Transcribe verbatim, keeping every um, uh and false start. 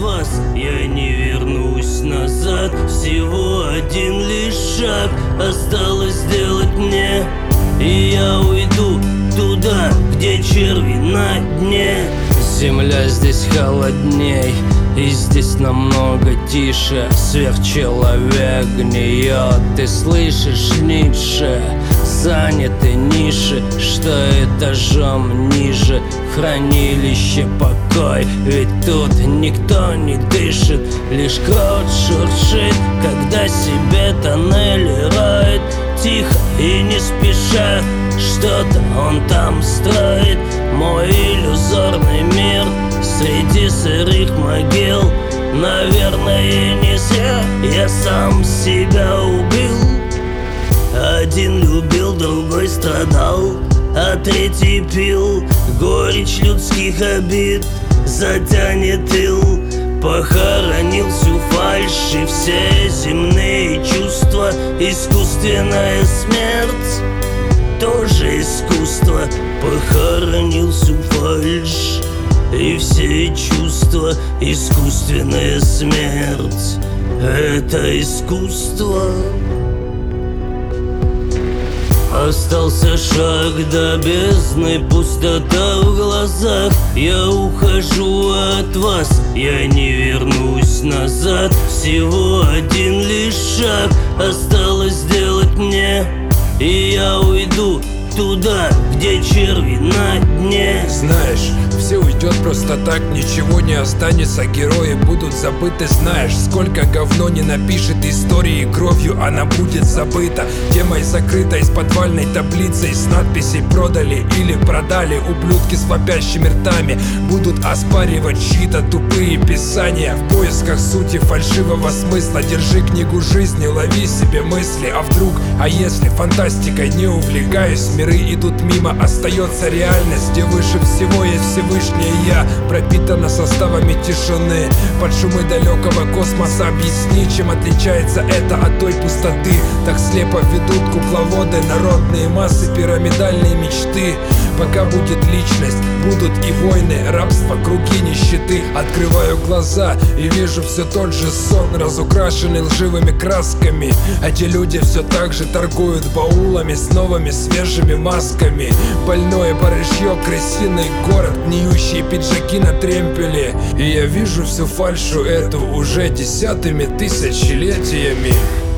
вас, я не вернусь назад. Всего один лишь шаг осталось сделать мне, и я уйду туда, где черви на дне. Земля здесь холодней, и здесь намного тише. Сверхчеловек гниет, ты слышишь, Ницше? Заняты ниши, что этажом ниже. Хранилище покой, ведь тут никто не дышит. Лишь крот шуршит, когда себе тоннели роет. Тихо и не спеша, что-то он там строит. Мой иллюзорный мир среди сырых могил. Наверное, не зря я сам себя убил. Один любил, другой страдал, а третий пил. Горечь людских обид затянет тыл. Похоронил всю фальшь и все земные чувства. Искусственная смерть тоже искусство. Похоронил всю фальшь и все чувства. Искусственная смерть — это искусство. Остался шаг до бездны, пустота в глазах. Я ухожу от вас, я не вернусь назад. Всего один лишь шаг осталось сделать мне, и я уйду туда, где черви на дне. Знаешь, все уйдет просто так, ничего не останется. Герои будут забыты, знаешь, сколько говно не напишет истории, кровью она будет забыта. Темой закрытой с подвальной таблицей, с надписей «продали» или «продали». Ублюдки с вопящими ртами будут оспаривать чьи-то тупые писания в поисках сути фальшивого смысла. Держи книгу жизни, лови себе мысли. А вдруг, а если фантастикой не увлекаюсь? Миры идут мимо, остается реальность, где выше всего есть Всевышнее Я, пропитана составами тишины. Под шумы далекого космоса объясни, чем отличается это от той пустоты. Так слепо ведут кукловоды народные массы, пирамидальные мечты. Пока будет личность, будут и войны, рабство, круги нищеты. Открываю глаза и вижу все тот же сон, разукрашенный лживыми красками. Эти люди все так же торгуют баулами с новыми свежими масками. Больное барышье, крысиный город, гниющие пиджаки на тремпеле. И я вижу всю фальшу эту уже десятыми тысячелетиями.